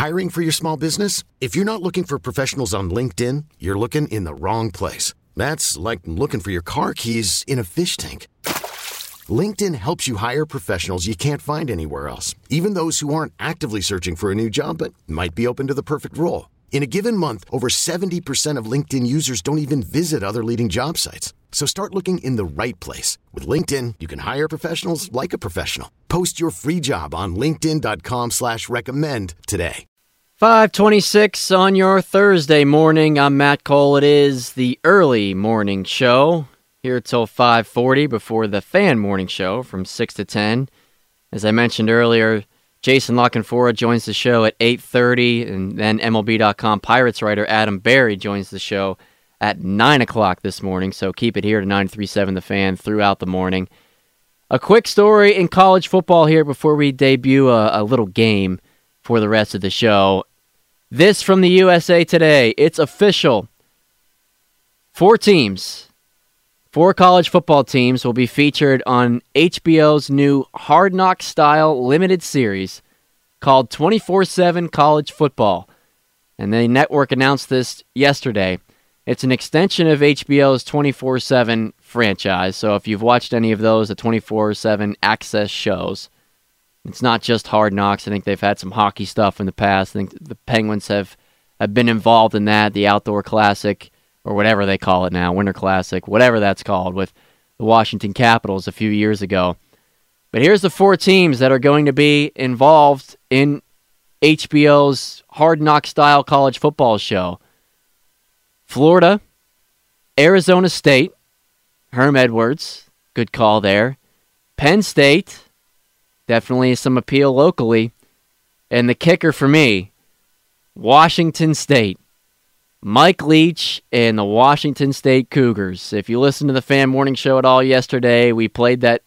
Hiring for your small business? If you're not looking for professionals on LinkedIn, you're looking in the wrong place. That's like looking for your car keys in a fish tank. LinkedIn helps you hire professionals you can't find anywhere else, even those who aren't actively searching for a new job but might be open to the perfect role. In a given month, over 70% of LinkedIn users don't even visit other leading job sites. So start looking in the right place. With LinkedIn, you can hire professionals like a professional. Post your free job on linkedin.com/recommend today. 5:26 on your Thursday morning. I'm Matt Cole. It is the early morning show here till 5:40 before the fan morning show from 6 to 10. As I mentioned earlier, Jason Lockenfora joins the show at 8:30, and then MLB.com Pirates writer Adam Berry joins the show at 9 o'clock this morning, so keep it here to 93.7 The Fan throughout the morning. A quick story in college football here before we debut a little game for the rest of the show. This from the USA Today. It's official. 4 college football teams will be featured on HBO's new Hard Knocks-style limited series called 24/7 College Football. And the network announced this yesterday. It's an extension of HBO's 24/7 franchise. So if you've watched any of those, the 24/7 access shows, it's not just Hard Knocks. I think they've had some hockey stuff in the past. I think the Penguins have been involved in that, the Outdoor Classic, or whatever they call it now, Winter Classic, whatever that's called, with the Washington Capitals a few years ago. But here's the 4 teams that are going to be involved in HBO's Hard Knock-style college football show. Florida, Arizona State, Herm Edwards, good call there. Penn State, definitely some appeal locally. And the kicker for me, Washington State. Mike Leach and the Washington State Cougars. If you listened to the Fan Morning Show at all yesterday, we played that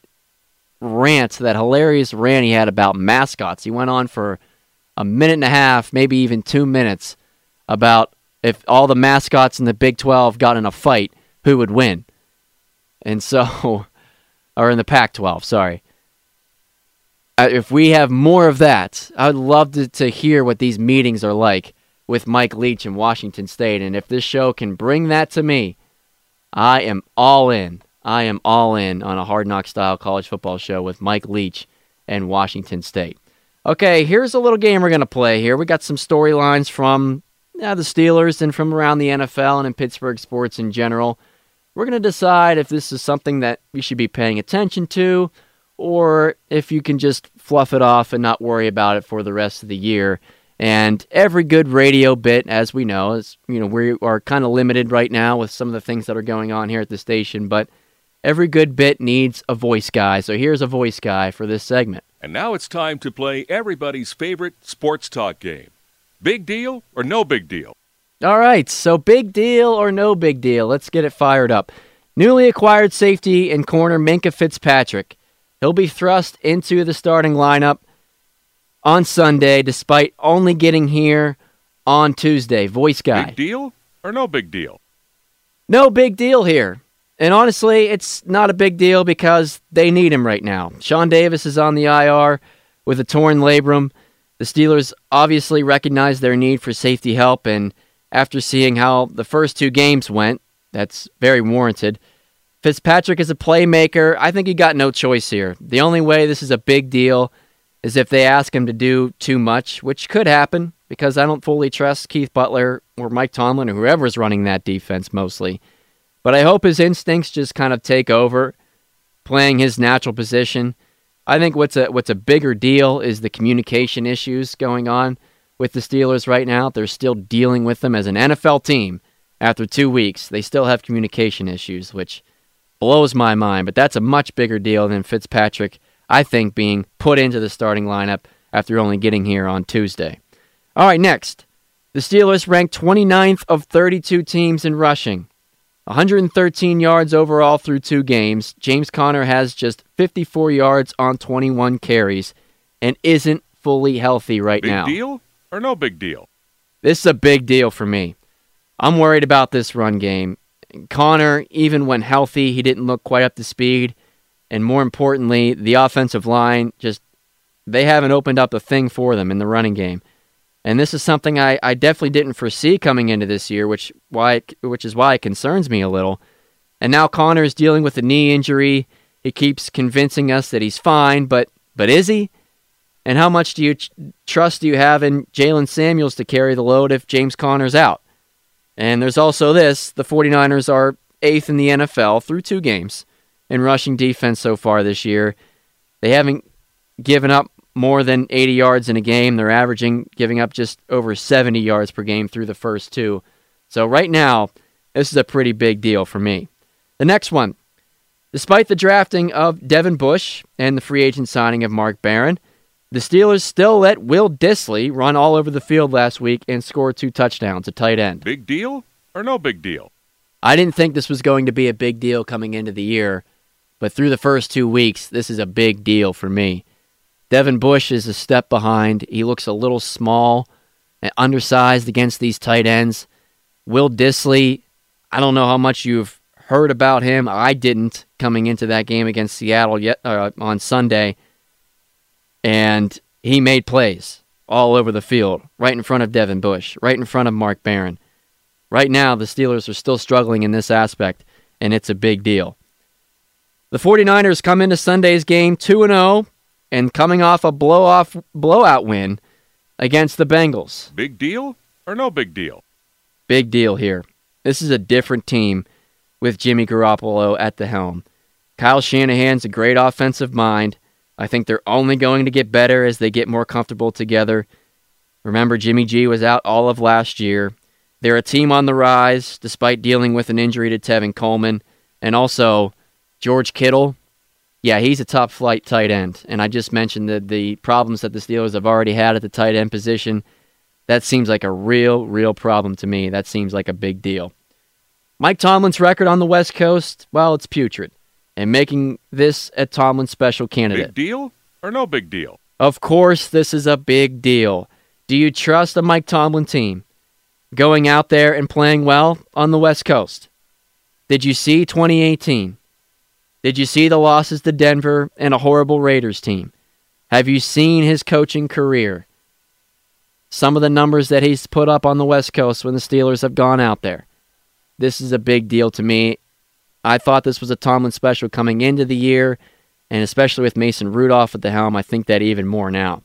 hilarious rant he had about mascots. He went on for a minute and a half, maybe even 2 minutes, about if all the mascots in the Big 12 got in a fight, who would win? And so, or in the Pac-12, sorry. If we have more of that, I would love to hear what these meetings are like with Mike Leach in Washington State. And if this show can bring that to me, I am all in. I am all in on a Hard Knock-style college football show with Mike Leach and Washington State. Okay, here's a little game we're going to play here. We got some storylines from the Steelers and from around the NFL and in Pittsburgh sports in general. We're going to decide if this is something that we should be paying attention to, or if you can just fluff it off and not worry about it for the rest of the year. And every good radio bit, as we know, is, we are kind of limited right now with some of the things that are going on here at the station, but every good bit needs a voice guy. So here's a voice guy for this segment. And now it's time to play everybody's favorite sports talk game. Big deal or no big deal? All right, so big deal or no big deal. Let's get it fired up. Newly acquired safety and corner Minkah Fitzpatrick. He'll be thrust into the starting lineup on Sunday, despite only getting here on Tuesday. Voice guy. Big deal or no big deal? No big deal here. And honestly, it's not a big deal because they need him right now. Sean Davis is on the IR with a torn labrum. The Steelers obviously recognize their need for safety help, and after seeing how the first 2 games went, that's very warranted. Fitzpatrick is a playmaker. I think he got no choice here. The only way this is a big deal is if they ask him to do too much, which could happen because I don't fully trust Keith Butler or Mike Tomlin or whoever's running that defense mostly. But I hope his instincts just kind of take over, playing his natural position. I think what's a bigger deal is the communication issues going on with the Steelers right now. They're still dealing with them as an NFL team after 2 weeks. They still have communication issues, which blows my mind. But that's a much bigger deal than Fitzpatrick, I think, being put into the starting lineup after only getting here on Tuesday. All right, next. The Steelers ranked 29th of 32 teams in rushing. 113 yards overall through 2 games. James Conner has just 54 yards on 21 carries and isn't fully healthy right now. Big deal or no big deal? This is a big deal for me. I'm worried about this run game. Conner, even when healthy, he didn't look quite up to speed. And more importantly, the offensive line, they haven't opened up a thing for them in the running game. And this is something I definitely didn't foresee coming into this year, which is why it concerns me a little. And now Connor is dealing with a knee injury. He keeps convincing us that he's fine, but is he? And how much trust do you have in Jalen Samuels to carry the load if James Conner's out? And there's also this. The 49ers are 8th in the NFL through 2 games in rushing defense so far this year. They haven't given up more than 80 yards in a game. They're giving up just over 70 yards per game through the first 2. So right now, this is a pretty big deal for me. The next one. Despite the drafting of Devin Bush and the free agent signing of Mark Barron, the Steelers still let Will Dissly run all over the field last week and score 2 touchdowns, a tight end. Big deal or no big deal? I didn't think this was going to be a big deal coming into the year, but through the first 2 weeks, this is a big deal for me. Devin Bush is a step behind. He looks a little small and undersized against these tight ends. Will Dissly, I don't know how much you've heard about him. I didn't coming into that game against Seattle on Sunday. And he made plays all over the field, right in front of Devin Bush, right in front of Mark Barron. Right now, the Steelers are still struggling in this aspect, and it's a big deal. The 49ers come into Sunday's game 2-0 and coming off a blowout win against the Bengals. Big deal or no big deal? Big deal here. This is a different team with Jimmy Garoppolo at the helm. Kyle Shanahan's a great offensive mind. I think they're only going to get better as they get more comfortable together. Remember, Jimmy G was out all of last year. They're a team on the rise, despite dealing with an injury to Tevin Coleman. And also, George Kittle, yeah, he's a top-flight tight end. And I just mentioned the problems that the Steelers have already had at the tight end position. That seems like a real problem to me. That seems like a big deal. Mike Tomlin's record on the West Coast, well, it's putrid. And making this a Tomlin special candidate. Big deal or no big deal? Of course, this is a big deal. Do you trust a Mike Tomlin team going out there and playing well on the West Coast? Did you see 2018? Did you see the losses to Denver and a horrible Raiders team? Have you seen his coaching career? Some of the numbers that he's put up on the West Coast when the Steelers have gone out there. This is a big deal to me. I thought this was a Tomlin special coming into the year, and especially with Mason Rudolph at the helm, I think that even more now.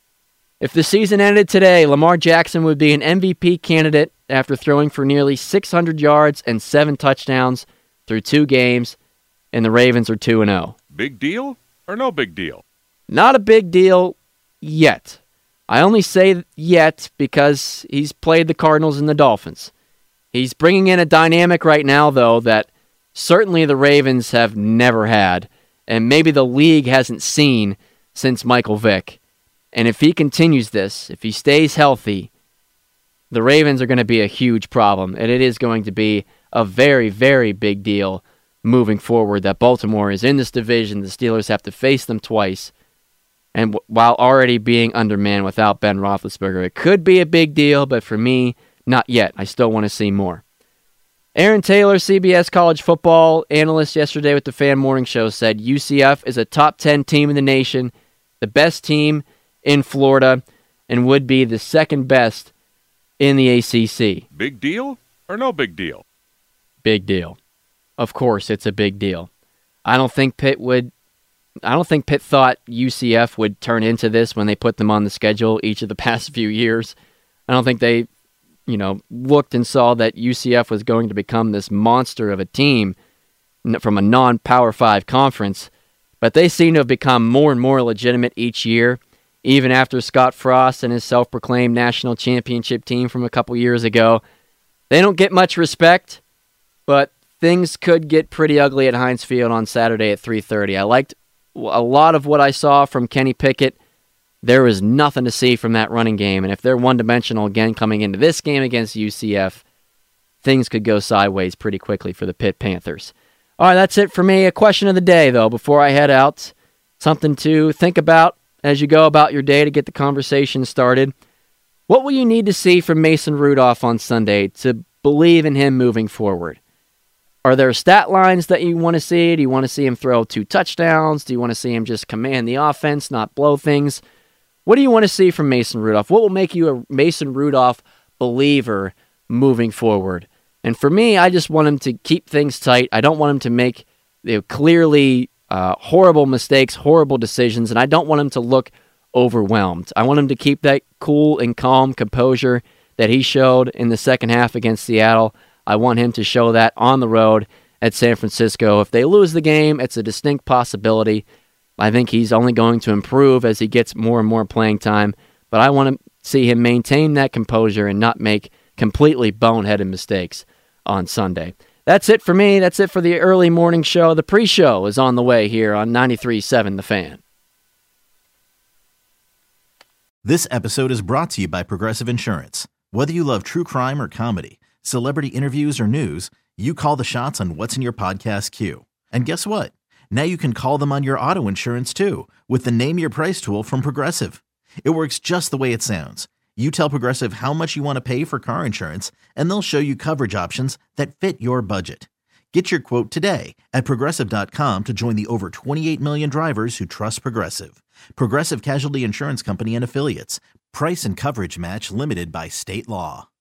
If the season ended today, Lamar Jackson would be an MVP candidate after throwing for nearly 600 yards and 7 touchdowns through 2 games, and the Ravens are 2-0. Big deal or no big deal? Not a big deal yet. I only say yet because he's played the Cardinals and the Dolphins. He's bringing in a dynamic right now, though, that certainly the Ravens have never had, and maybe the league hasn't seen since Michael Vick. And if he continues this, if he stays healthy, the Ravens are going to be a huge problem, and it is going to be a very, very big deal moving forward that Baltimore is in this division. The Steelers have to face them twice, and while already being undermanned without Ben Roethlisberger. It could be a big deal, but for me, not yet. I still want to see more. Aaron Taylor, CBS college football analyst yesterday with the Fan Morning Show, said UCF is a top 10 team in the nation, the best team in Florida, and would be the second best in the ACC. Big deal or no big deal? Big deal. Of course, it's a big deal. I don't think Pitt thought UCF would turn into this when they put them on the schedule each of the past few years. I don't think they looked and saw that UCF was going to become this monster of a team from a non-Power 5 conference, but they seem to have become more and more legitimate each year, even after Scott Frost and his self-proclaimed national championship team from a couple years ago. They don't get much respect, but things could get pretty ugly at Heinz Field on Saturday at 3:30. I liked a lot of what I saw from Kenny Pickett. There was nothing to see from that running game, and if they're one-dimensional again coming into this game against UCF, things could go sideways pretty quickly for the Pitt Panthers. All right, that's it for me. A question of the day, though, before I head out. Something to think about as you go about your day to get the conversation started. What will you need to see from Mason Rudolph on Sunday to believe in him moving forward? Are there stat lines that you want to see? Do you want to see him throw 2 touchdowns? Do you want to see him just command the offense, not blow things? What do you want to see from Mason Rudolph? What will make you a Mason Rudolph believer moving forward? And for me, I just want him to keep things tight. I don't want him to make clearly horrible mistakes, horrible decisions, and I don't want him to look overwhelmed. I want him to keep that cool and calm composure that he showed in the second half against Seattle. I want him to show that on the road at San Francisco. If they lose the game, it's a distinct possibility. I think he's only going to improve as he gets more and more playing time, but I want to see him maintain that composure and not make completely boneheaded mistakes on Sunday. That's it for me. That's it for the early morning show. The pre-show is on the way here on 93.7 The Fan. This episode is brought to you by Progressive Insurance. Whether you love true crime or comedy, celebrity interviews or news, you call the shots on what's in your podcast queue. And guess what? Now you can call them on your auto insurance too with the Name Your Price tool from Progressive. It works just the way it sounds. You tell Progressive how much you want to pay for car insurance, and they'll show you coverage options that fit your budget. Get your quote today at Progressive.com to join the over 28 million drivers who trust Progressive. Progressive Casualty Insurance Company and Affiliates. Price and coverage match limited by state law.